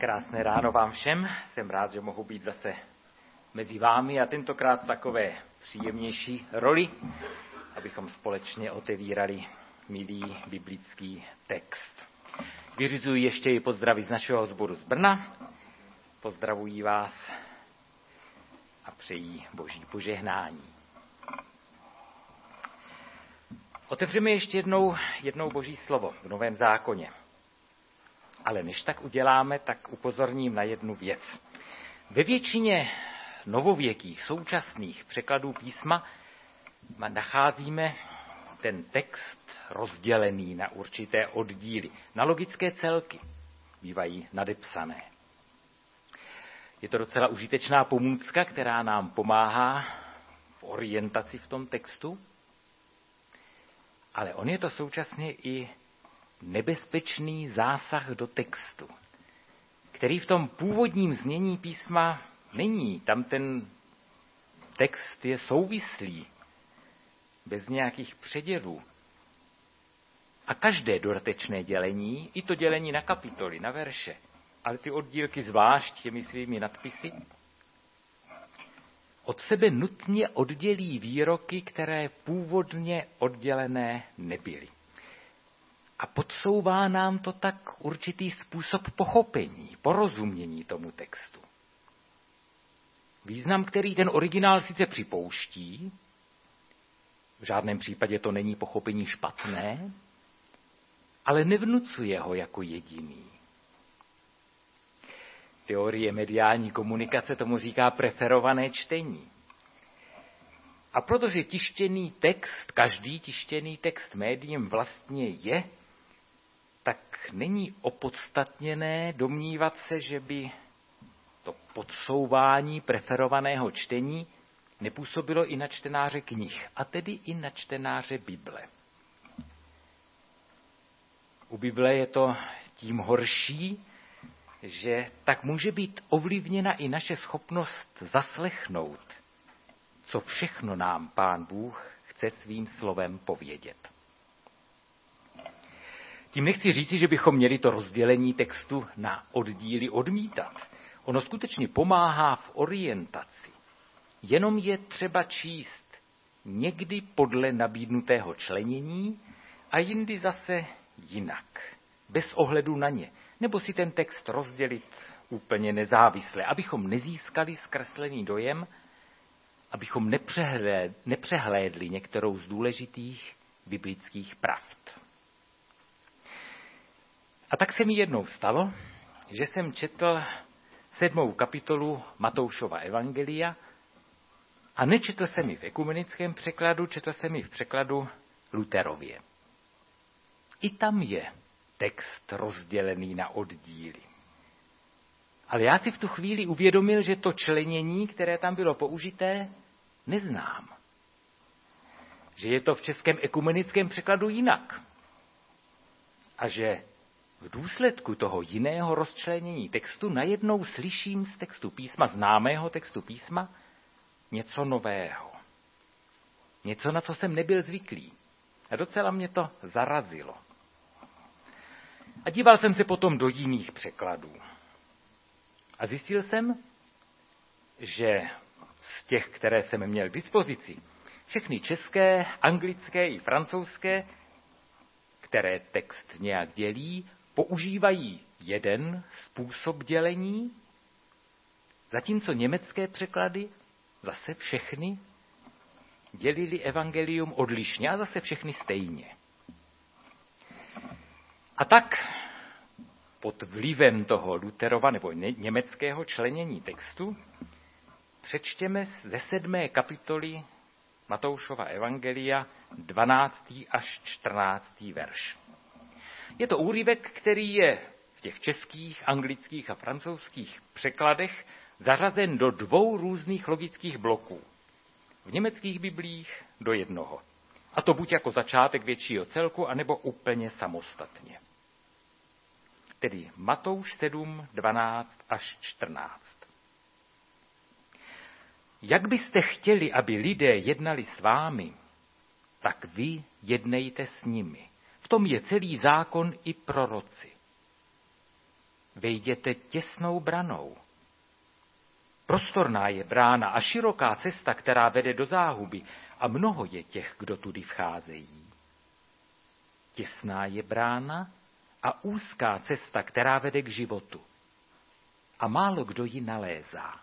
Krásné ráno vám všem. Jsem rád, že mohu být zase mezi vámi a tentokrát v takové příjemnější roli, abychom společně otevírali milý biblický text. Vyřizuji ještě i pozdravy z našeho sboru z Brna. Pozdravuji vás a přeji Boží požehnání. Otevřeme ještě jednou Boží slovo v Novém zákoně. Ale než tak uděláme, tak upozorním na jednu věc. Ve většině novověkých, současných překladů písma nacházíme ten text rozdělený na určité oddíly, na logické celky, bývají nadepsané. Je to docela užitečná pomůcka, která nám pomáhá v orientaci v tom textu, ale on je to současně i nebezpečný zásah do textu, který v tom původním znění písma není. Tam ten text je souvislý, bez nějakých předělů. A každé dodatečné dělení, i to dělení na kapitoly, na verše, ale ty oddílky zvlášť těmi svými nadpisy, od sebe nutně oddělí výroky, které původně oddělené nebyly. A podsouvá nám to tak určitý způsob pochopení, porozumění tomu textu. Význam, který ten originál sice připouští, v žádném případě to není pochopení špatné, ale nevnucuje ho jako jediný. Teorie mediální komunikace tomu říká preferované čtení. A protože tištěný text, každý tištěný text médiem vlastně je, tak není opodstatněné domnívat se, že by to podsouvání preferovaného čtení nepůsobilo i na čtenáře knih, a tedy i na čtenáře Bible. U Bible je to tím horší, že tak může být ovlivněna i naše schopnost zaslechnout, co všechno nám Pán Bůh chce svým slovem povědět. Tím nechci říci, že bychom měli to rozdělení textu na oddíly odmítat. Ono skutečně pomáhá v orientaci. Jenom je třeba číst někdy podle nabídnutého členění a jindy zase jinak, bez ohledu na ně. Nebo si ten text rozdělit úplně nezávisle, abychom nezískali zkreslený dojem, abychom nepřehlédli některou z důležitých biblických pravd. A tak se mi jednou stalo, že jsem četl 7. kapitolu Matoušova evangelia a nečetl jsem ji v ekumenickém překladu, četl jsem ji v překladu Luterově. I tam je text rozdělený na oddíly. Ale já si v tu chvíli uvědomil, že to členění, které tam bylo použité, neznám. Že je to v českém ekumenickém překladu jinak. A že v důsledku toho jiného rozčlenění textu najednou slyším z textu písma, známého textu písma, něco nového. Něco, na co jsem nebyl zvyklý. A docela mě to zarazilo. A díval jsem se potom do jiných překladů. A zjistil jsem, že z těch, které jsem měl k dispozici, všechny české, anglické i francouzské, které text nějak dělí, používají jeden způsob dělení, zatímco německé překlady zase všechny dělili evangelium odlišně a zase všechny stejně. A tak pod vlivem toho Luterova nebo německého členění textu přečtěme ze 7. kapitoly Matoušova evangelia 12. až 14. verš. Je to úryvek, který je v těch českých, anglických a francouzských překladech zařazen do 2 různých logických bloků. V německých biblích do jednoho. A to buď jako začátek většího celku, anebo úplně samostatně. Tedy Matouš 7, 12 až 14. Jak byste chtěli, aby lidé jednali s vámi, tak vy jednejte s nimi. V tom je celý zákon i proroci. vejděte těsnou branou. Prostorná je brána a široká cesta, která vede do záhuby, a mnoho je těch, kdo tudy vcházejí. Těsná je brána a úzká cesta, která vede k životu, a málo kdo ji nalézá.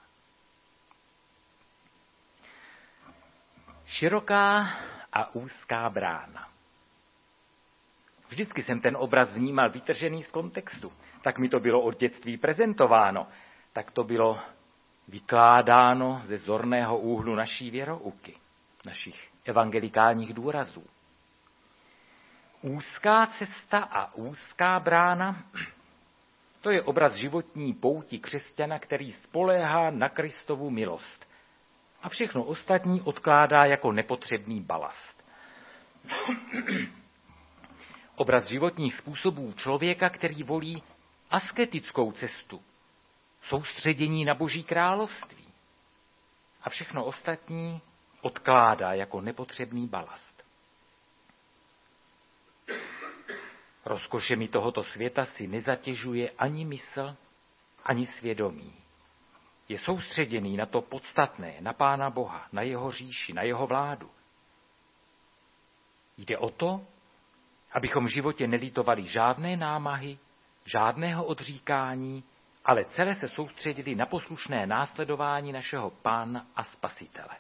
Široká a úzká brána. Vždycky jsem ten obraz vnímal vytržený z kontextu. Tak mi to bylo od dětství prezentováno. Tak to bylo vykládáno ze zorného úhlu naší věrouky, našich evangelikálních důrazů. Úzká cesta a úzká brána, to je obraz životní pouti křesťana, který spoléhá na Kristovu milost a všechno ostatní odkládá jako nepotřebný balast. Obraz životních způsobů člověka, který volí asketickou cestu, soustředění na Boží království a všechno ostatní odkládá jako nepotřebný balast. Rozkošemi tohoto světa si nezatěžuje ani mysl, ani svědomí. Je soustředěný na to podstatné, na Pána Boha, na jeho říši, na jeho vládu. Jde o to, abychom v životě nelitovali žádné námahy, žádného odříkání, ale celé se soustředili na poslušné následování našeho Pána a Spasitele.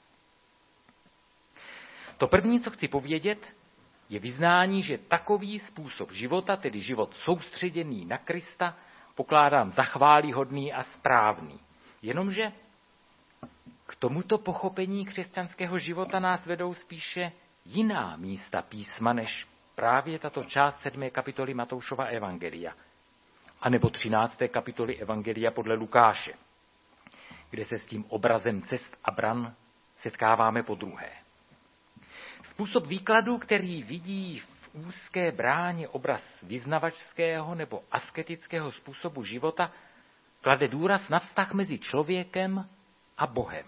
To první, co chci povědět, je vyznání, že takový způsob života, tedy život soustředěný na Krista, pokládám za chvályhodný a správný. Jenomže k tomuto pochopení křesťanského života nás vedou spíše jiná místa písma, než právě tato část 7. kapitoly Matoušova evangelia, anebo 13. kapitoly evangelia podle Lukáše, kde se s tím obrazem cest a bran setkáváme podruhé. Způsob výkladu, který vidí v úzké bráně obraz vyznavačského nebo asketického způsobu života, klade důraz na vztah mezi člověkem a Bohem.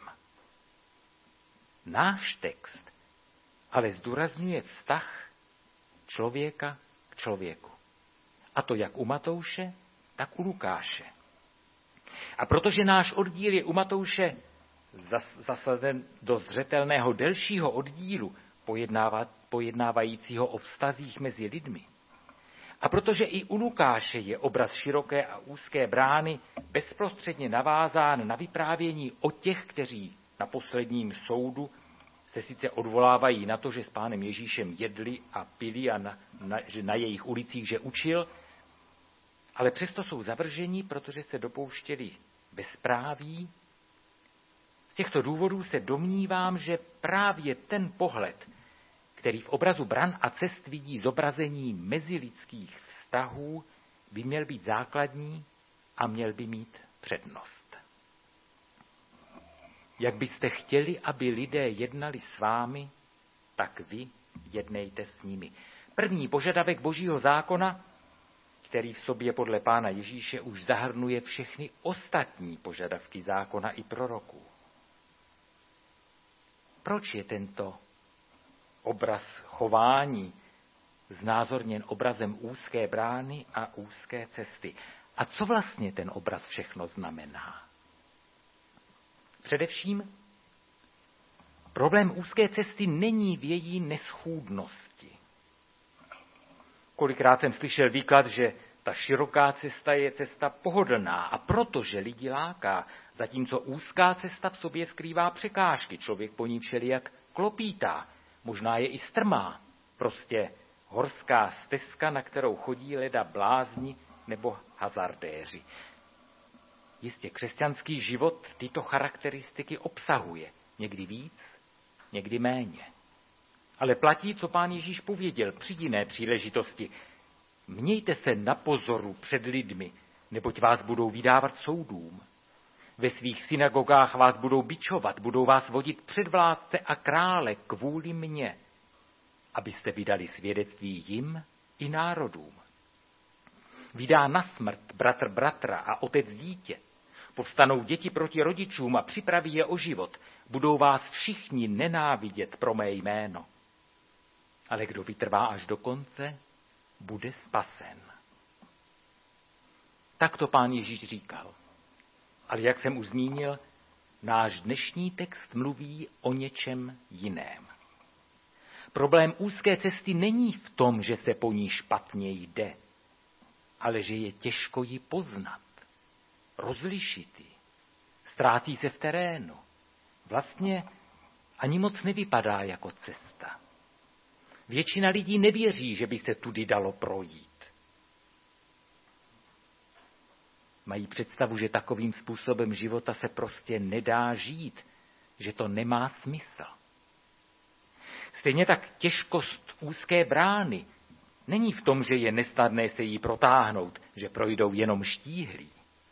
Náš text ale zdůrazňuje vztah člověka k člověku. A to jak u Matouše, tak u Lukáše. A protože náš oddíl je u Matouše zasazen do zřetelného delšího oddílu, pojednávajícího o vztazích mezi lidmi, a protože i u Lukáše je obraz široké a úzké brány bezprostředně navázán na vyprávění o těch, kteří na posledním soudu se sice odvolávají na to, že s Pánem Ježíšem jedli a pili a že na jejich ulicích že učil, ale přesto jsou zavrženi, protože se dopouštěli bezpráví. Z těchto důvodů se domnívám, že právě ten pohled, který v obrazu bran a cest vidí zobrazení mezilidských vztahů, by měl být základní a měl by mít přednost. Jak byste chtěli, aby lidé jednali s vámi, tak vy jednejte s nimi. První požadavek Božího zákona, který v sobě podle Pána Ježíše už zahrnuje všechny ostatní požadavky zákona i proroků. Proč je tento obraz chování znázorněn obrazem úzké brány a úzké cesty? A co vlastně ten obraz všechno znamená? Především, problém úzké cesty není v její neschůdnosti. Kolikrát jsem slyšel výklad, že ta široká cesta je cesta pohodlná a protože lidi láká, zatímco úzká cesta v sobě skrývá překážky. Člověk po ní všelijak klopítá, možná je i strmá. Prostě horská stezka, na kterou chodí leda blázni nebo hazardéři. Jistě křesťanský život tyto charakteristiky obsahuje. Někdy víc, někdy méně. Ale platí, co Pán Ježíš pověděl při jiné příležitosti. Mějte se na pozoru před lidmi, neboť vás budou vydávat soudům. Ve svých synagogách vás budou bičovat, budou vás vodit před vládce a krále kvůli mně, abyste vydali svědectví jim i národům. Vydá na smrt bratr bratra a otec dítě. Povstanou děti proti rodičům a připraví je o život. Budou vás všichni nenávidět pro mé jméno. Ale kdo vytrvá až do konce, bude spasen. Tak to Pán Ježíš říkal. Ale jak jsem už zmínil, náš dnešní text mluví o něčem jiném. Problém úzké cesty není v tom, že se po ní špatně jde, ale že je těžko ji poznat, rozlišit ji. Ztrácí se v terénu. Vlastně ani moc nevypadá jako cesta. Většina lidí nevěří, že by se tudy dalo projít. Mají představu, že takovým způsobem života se prostě nedá žít, že to nemá smysl. Stejně tak těžkost úzké brány není v tom, že je nesnadné se jí protáhnout, že projdou jenom štíhlí.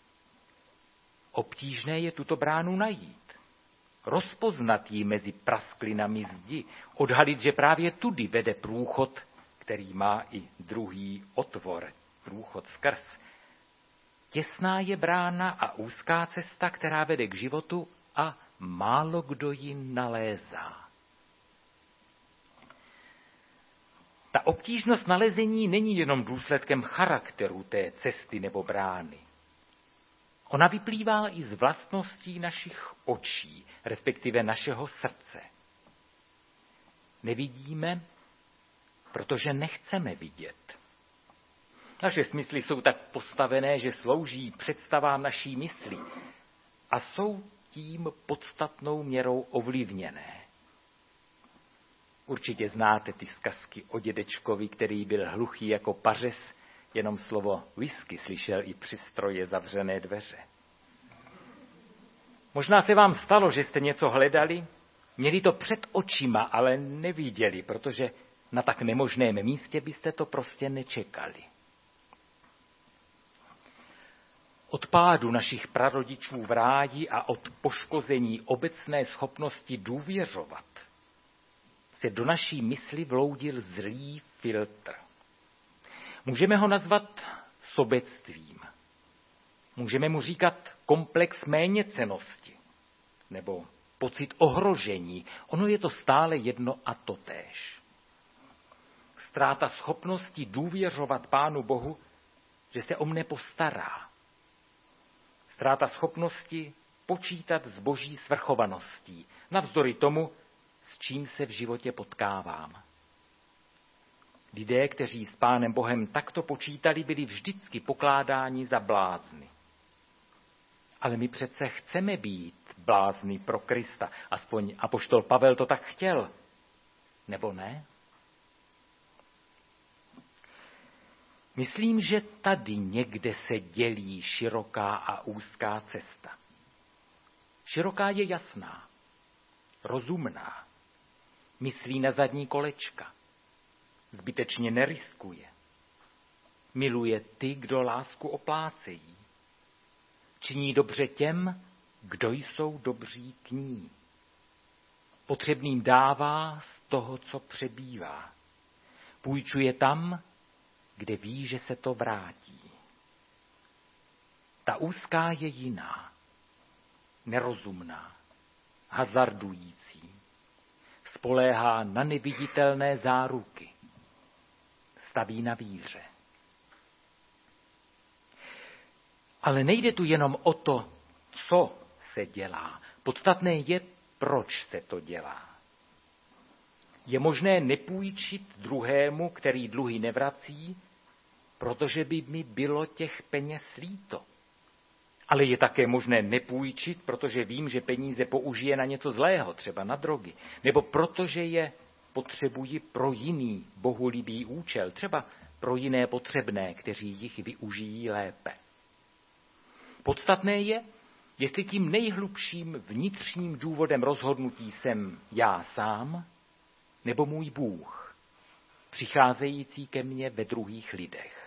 Obtížné je tuto bránu najít, rozpoznat ji mezi prasklinami zdi, odhalit, že právě tudy vede průchod, který má i druhý otvor, průchod skrz. Těsná je brána a úzká cesta, která vede k životu a málo kdo ji nalézá. Ta obtížnost nalezení není jenom důsledkem charakteru té cesty nebo brány. Ona vyplývá i z vlastností našich očí, respektive našeho srdce. Nevidíme, protože nechceme vidět. Naše smysly jsou tak postavené, že slouží představám naší mysli a jsou tím podstatnou měrou ovlivněné. Určitě znáte ty zkazky o dědečkovi, který byl hluchý jako pařez, jenom slovo whisky slyšel i při stroje zavřené dveře. Možná se vám stalo, že jste něco hledali, měli to před očima, ale neviděli, protože na tak nemožném místě byste to prostě nečekali. Od pádu našich prarodičů v ráji a od poškození obecné schopnosti důvěřovat se do naší mysli vloudil zlý filtr. Můžeme ho nazvat sobectvím. Můžeme mu říkat komplex méněcennosti nebo pocit ohrožení. Ono je to stále jedno a totéž. Ztráta schopnosti důvěřovat Pánu Bohu, že se o mne postará. Ztráta schopnosti počítat s Boží svrchovaností, navzdory tomu, s čím se v životě potkávám. Lidé, kteří s Pánem Bohem takto počítali, byli vždycky pokládáni za blázny. Ale my přece chceme být blázni pro Krista. Aspoň apoštol Pavel to tak chtěl. Nebo ne? Myslím, že tady někde se dělí široká a úzká cesta. Široká je jasná, rozumná, myslí na zadní kolečka, zbytečně neriskuje. Miluje ty, kdo lásku oplácejí. Činí dobře těm, kdo jsou dobří k ní. Potřebným dává z toho, co přebývá. Půjčuje tam, kde ví, že se to vrátí. Ta úzká je jiná, nerozumná, hazardující, spoléhá na neviditelné záruky, staví na víře. Ale nejde tu jenom o to, co se dělá. Podstatné je, proč se to dělá. Je možné nepůjčit druhému, který dluhy nevrací, protože by mi bylo těch peněz líto. Ale je také možné nepůjčit, protože vím, že peníze použije na něco zlého, třeba na drogy, nebo protože je potřebuji pro jiný bohulibý účel, třeba pro jiné potřebné, kteří jich využijí lépe. Podstatné je, jestli tím nejhlubším vnitřním důvodem rozhodnutí jsem já sám, nebo můj Bůh, přicházející ke mně ve druhých lidech.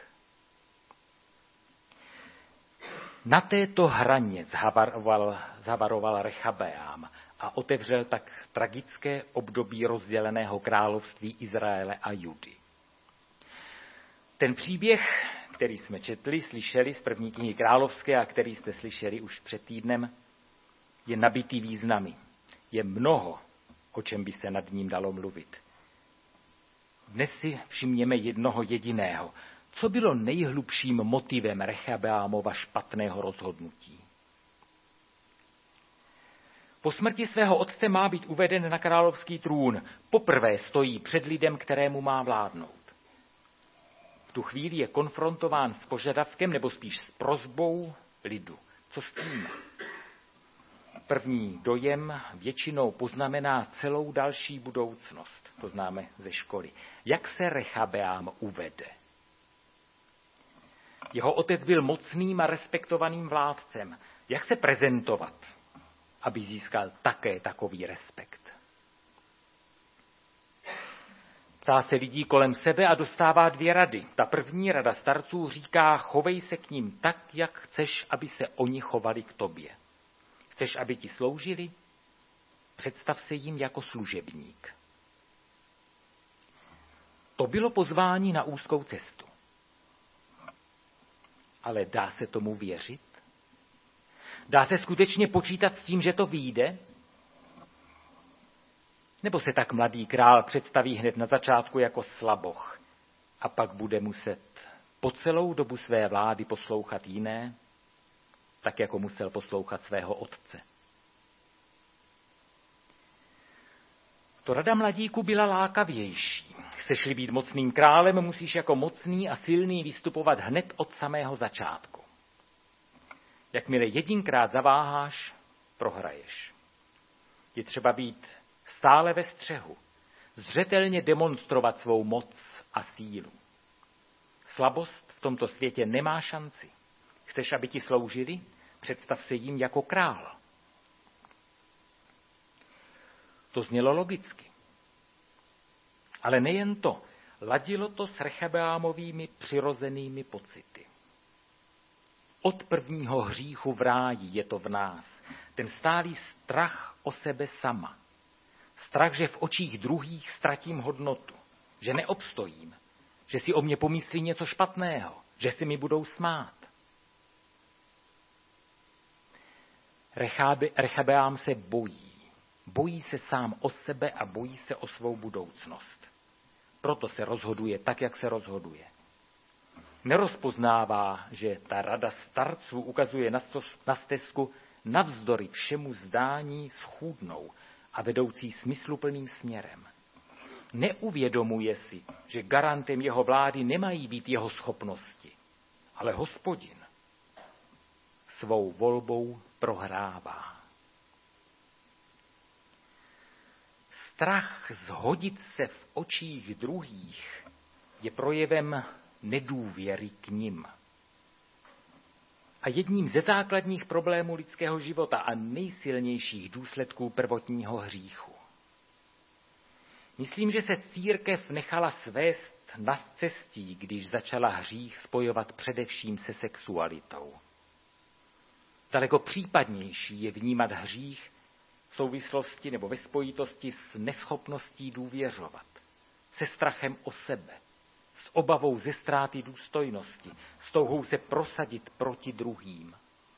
Na této hraně zhavaroval Rechabeám a otevřel tak tragické období rozděleného království Izraele a Judy. Ten příběh, který jsme slyšeli z první knihy královské a který jste slyšeli už před týdnem, je nabitý významy. Je mnoho, o čem by se nad ním dalo mluvit. Dnes si všimněme jednoho jediného. Co bylo nejhlubším motivem Rechabeámova špatného rozhodnutí? Po smrti svého otce má být uveden na královský trůn. Poprvé stojí před lidem, kterému má vládnout. V tu chvíli je konfrontován s požadavkem, nebo spíš s prosbou lidu. Co s tím? První dojem většinou poznamená celou další budoucnost. To známe ze školy. Jak se Rechabeám uvede? Jeho otec byl mocným a respektovaným vládcem. Jak se prezentovat, aby získal také takový respekt? Ptá se lidí kolem sebe a dostává 2 rady. Ta první rada starců říká, chovej se k ním tak, jak chceš, aby se oni chovali k tobě. Chceš, aby ti sloužili? Představ se jim jako služebník. To bylo pozvání na úzkou cestu. Ale dá se tomu věřit? Dá se skutečně počítat s tím, že to vyjde? Nebo se tak mladý král představí hned na začátku jako slaboch a pak bude muset po celou dobu své vlády poslouchat jiné, tak jako musel poslouchat svého otce? To rada mladíku byla lákavější. Chceš-li být mocným králem, musíš jako mocný a silný vystupovat hned od samého začátku. Jakmile jedinkrát zaváháš, prohraješ. Je třeba být stále ve střehu, zřetelně demonstrovat svou moc a sílu. Slabost v tomto světě nemá šanci. Chceš, aby ti sloužili? Představ se jim jako král. To znělo logicky. Ale nejen to, ladilo to s Rechabeámovými přirozenými pocity. Od prvního hříchu v ráji je to v nás. Ten stálý strach o sebe sama. Strach, že v očích druhých ztratím hodnotu, že neobstojím, že si o mě pomyslí něco špatného, že si mi budou smát. Rechabeám se bojí. Bojí se sám o sebe a bojí se o svou budoucnost. Proto se rozhoduje tak, jak se rozhoduje. Nerozpoznává, že ta rada starců ukazuje na stezku navzdory všemu zdání schůdnou a vedoucí smysluplným směrem. Neuvědomuje si, že garantem jeho vlády nemají být jeho schopnosti, ale Hospodin. Svou volbou prohrává. Strach zhodit se v očích druhých je projevem nedůvěry k nim. A jedním ze základních problémů lidského života a nejsilnějších důsledků prvotního hříchu. Myslím, že se církev nechala svést na cestí, když začala hřích spojovat především se sexualitou. Daleko případnější je vnímat hřích v souvislosti nebo ve spojitosti s neschopností důvěřovat, se strachem o sebe, s obavou ze ztráty důstojnosti, s touhou se prosadit proti druhým.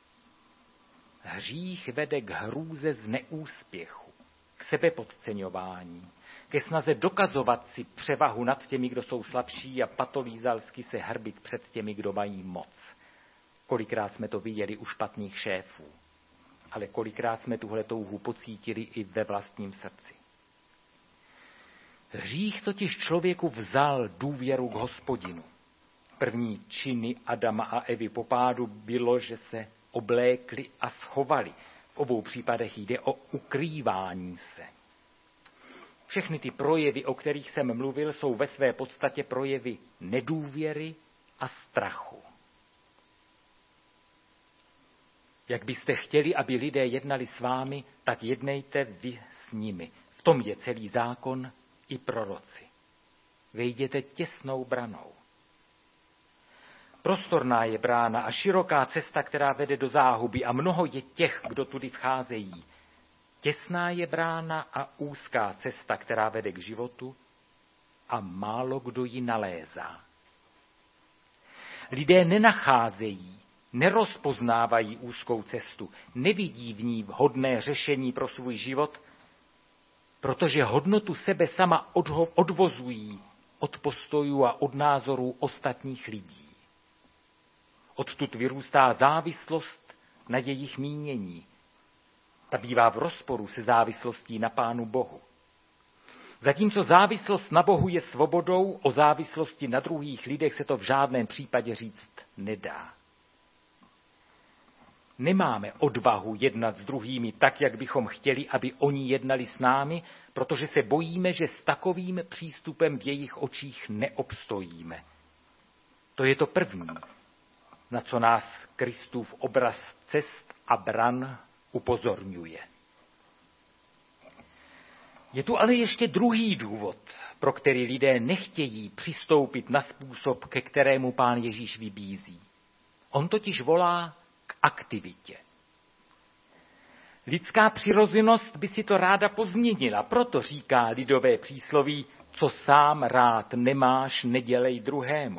Hřích vede k hrůze z neúspěchu, k sebepodceňování, ke snaze dokazovat si převahu nad těmi, kdo jsou slabší a patolízalsky se hrbit před těmi, kdo mají moc. Kolikrát jsme to viděli u špatných šéfů, ale kolikrát jsme tuhle touhu pocítili i ve vlastním srdci. Hřích totiž člověku vzal důvěru k Hospodinu. První činy Adama a Evy po pádu bylo, že se oblékli a schovali. V obou případech jde o ukrývání se. Všechny ty projevy, o kterých jsem mluvil, jsou ve své podstatě projevy nedůvěry a strachu. Jak byste chtěli, aby lidé jednali s vámi, tak jednejte vy s nimi. V tom je celý zákon i proroci. Vejděte těsnou branou. Prostorná je brána a široká cesta, která vede do záhuby a mnoho je těch, kdo tudy vcházejí. Těsná je brána a úzká cesta, která vede k životu a málo kdo ji nalézá. Lidé nenacházejí, nerozpoznávají úzkou cestu, nevidí v ní vhodné řešení pro svůj život, protože hodnotu sebe sama odvozují od postojů a od názorů ostatních lidí. Odtud vyrůstá závislost na jejich mínění. Ta bývá v rozporu se závislostí na Pánu Bohu. Zatímco závislost na Bohu je svobodou, o závislosti na druhých lidech se to v žádném případě říct nedá. Nemáme odvahu jednat s druhými tak, jak bychom chtěli, aby oni jednali s námi, protože se bojíme, že s takovým přístupem v jejich očích neobstojíme. To je to první, na co nás Kristův obraz cest a bran upozorňuje. Je tu ale ještě druhý důvod, pro který lidé nechtějí přistoupit na způsob, ke kterému Pán Ježíš vybízí. On totiž volá k aktivitě. Lidská přirozenost by si to ráda pozměnila, proto říká lidové přísloví, co sám rád nemáš, nedělej druhému.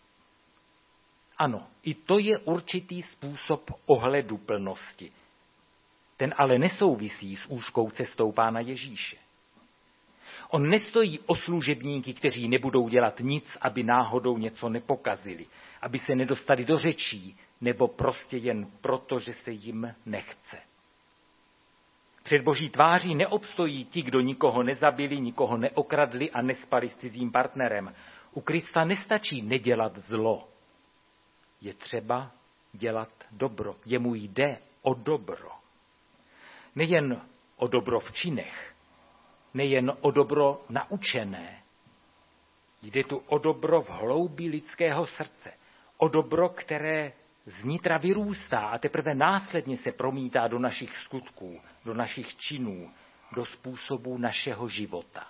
Ano, i to je určitý způsob ohleduplnosti. Ten ale nesouvisí s úzkou cestou Pána Ježíše. On nestojí o služebníky, kteří nebudou dělat nic, aby náhodou něco nepokazili, aby se nedostali do řečí, nebo prostě jen proto, že se jim nechce. Před Boží tváří neobstojí ti, kdo nikoho nezabili, nikoho neokradli a nespali s cizím partnerem. U Krista nestačí nedělat zlo. Je třeba dělat dobro. Jemu jde o dobro. Nejen o dobro v činech, nejen o dobro naučené. Jde tu o dobro v hloubi lidského srdce. O dobro, které znitra vyrůstá a teprve následně se promítá do našich skutků, do našich činů, do způsobu našeho života.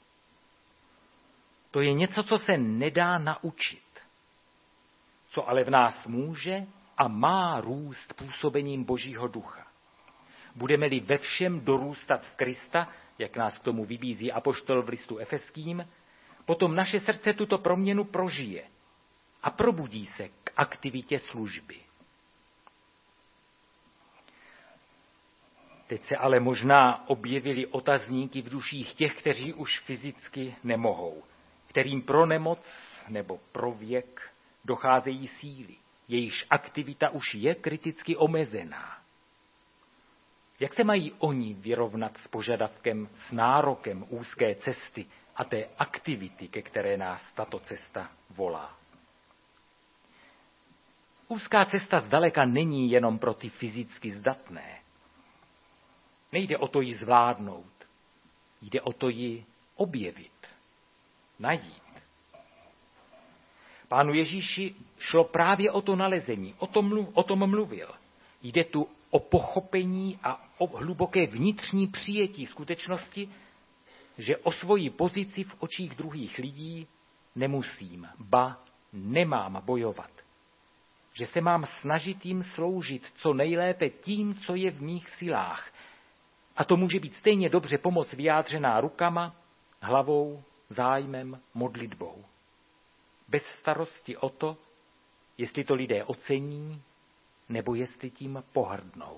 To je něco, co se nedá naučit, co ale v nás může a má růst působením Božího ducha. Budeme-li ve všem dorůstat v Krista, jak nás k tomu vybízí apoštol v listu Efeským, potom naše srdce tuto proměnu prožije a probudí se k aktivitě služby. Teď se ale možná objevily otazníky v duších těch, kteří už fyzicky nemohou, kterým pro nemoc nebo pro věk docházejí síly, jejichž aktivita už je kriticky omezená. Jak se mají oni vyrovnat s požadavkem, s nárokem úzké cesty a té aktivity, ke které nás tato cesta volá? Úzká cesta zdaleka není jenom pro ty fyzicky zdatné. Nejde o to ji zvládnout, jde o to ji objevit, najít. Pánu Ježíši šlo právě o to nalezení, o tom mluvil. Jde tu o pochopení a o hluboké vnitřní přijetí skutečnosti, že o svoji pozici v očích druhých lidí nemusím, ba nemám bojovat. Že se mám snažit jim sloužit co nejlépe tím, co je v mých silách. A to může být stejně dobře pomoc vyjádřená rukama, hlavou, zájmem, modlitbou. Bez starosti o to, jestli to lidé ocení, nebo jestli tím pohrdnou.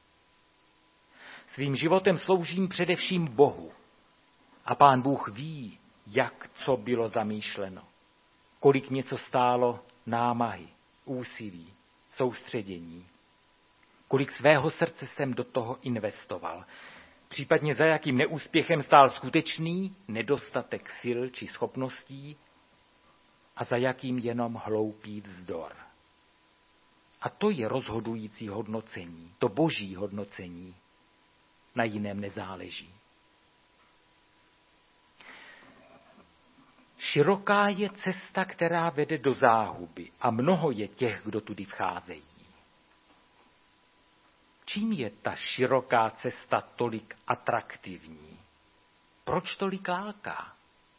Svým životem sloužím především Bohu. A Pán Bůh ví, jak co bylo zamýšleno. Kolik něco stálo námahy, úsilí, soustředění. Kolik svého srdce jsem do toho investoval. Případně za jakým neúspěchem stál skutečný nedostatek sil či schopností a za jakým jenom hloupý vzdor. A to je rozhodující hodnocení, to Boží hodnocení. Na jiném nezáleží. Široká je cesta, která vede do záhuby a mnoho je těch, kdo tudy vcházejí. Čím je ta široká cesta tolik atraktivní? Proč tolik láká?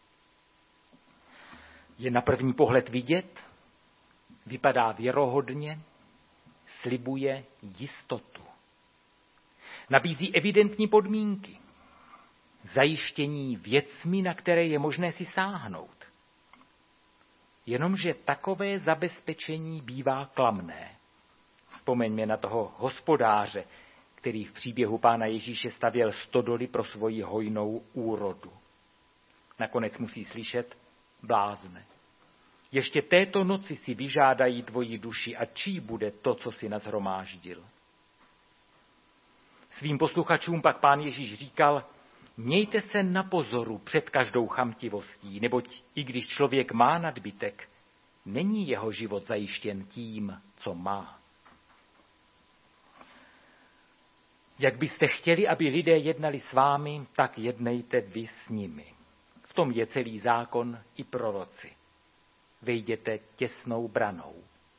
Je na první pohled vidět, vypadá věrohodně, slibuje jistotu. Nabízí evidentní podmínky, zajištění věcmi, na které je možné si sáhnout. Jenomže takové zabezpečení bývá klamné. Vzpomeňme na toho hospodáře, který v příběhu Pána Ježíše stavěl stodoly pro svoji hojnou úrodu. Nakonec musí slyšet, blázne. Ještě této noci si vyžádají tvoji duši a čí bude to, co si nashromáždil. Svým posluchačům pak Pán Ježíš říkal, mějte se na pozoru před každou chamtivostí, neboť i když člověk má nadbytek, není jeho život zajištěn tím, co má. Jak byste chtěli, aby lidé jednali s vámi, tak jednejte vy s nimi. V tom je celý zákon i proroci. Vejděte těsnou branou.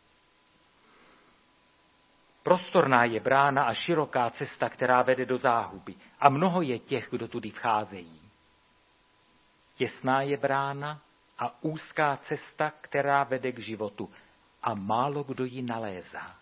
Prostorná je brána a široká cesta, která vede do záhuby. A mnoho je těch, kdo tudy vcházejí. Těsná je brána a úzká cesta, která vede k životu. A málo kdo ji nalézá.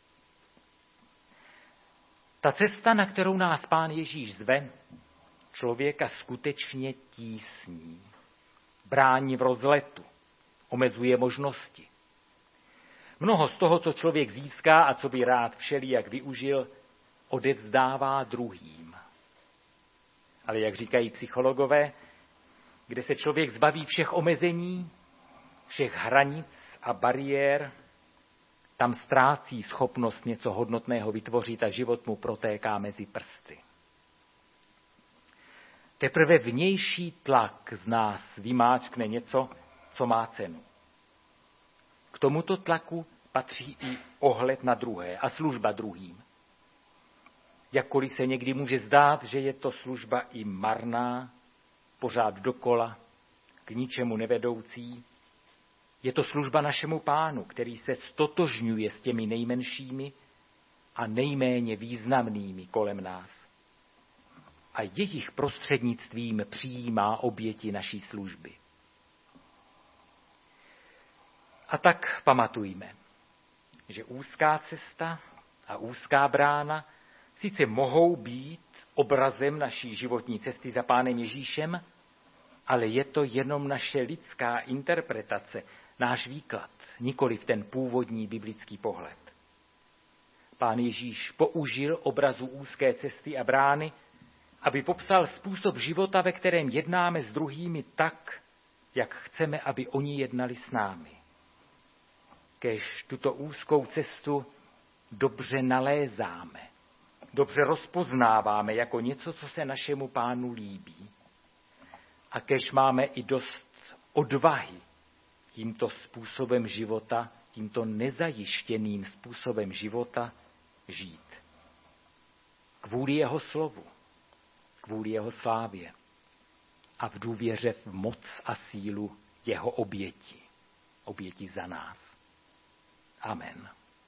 Ta cesta, na kterou nás Pán Ježíš zve, člověka skutečně tísní. Brání v rozletu. Omezuje možnosti. Mnoho z toho, co člověk získá a co by rád všelijak využil, odevzdává druhým. Ale jak říkají psychologové, kde se člověk zbaví všech omezení, všech hranic a bariér, tam ztrácí schopnost něco hodnotného vytvořit a život mu protéká mezi prsty. Teprve vnější tlak z nás vymáčkne něco, co má cenu. K tomuto tlaku patří i ohled na druhé a služba druhým. Jakkoliv se někdy může zdát, že je to služba i marná, pořád dokola, k ničemu nevedoucí, je to služba našemu Pánu, který se stotožňuje s těmi nejmenšími a nejméně významnými kolem nás. A jejich prostřednictvím přijímá oběti naší služby. A tak pamatujme, že úzká cesta a úzká brána sice mohou být obrazem naší životní cesty za Pánem Ježíšem, ale je to jenom naše lidská interpretace, náš výklad, nikoliv ten původní biblický pohled. Pán Ježíš použil obrazu úzké cesty a brány, aby popsal způsob života, ve kterém jednáme s druhými tak, jak chceme, aby oni jednali s námi. Kéž tuto úzkou cestu dobře nalézáme, dobře rozpoznáváme jako něco, co se našemu Pánu líbí. A kéž máme i dost odvahy tímto způsobem života, tímto nezajištěným způsobem života žít. Kvůli jeho slovu, kvůli jeho slávě a v důvěře v moc a sílu jeho oběti za nás. Amen.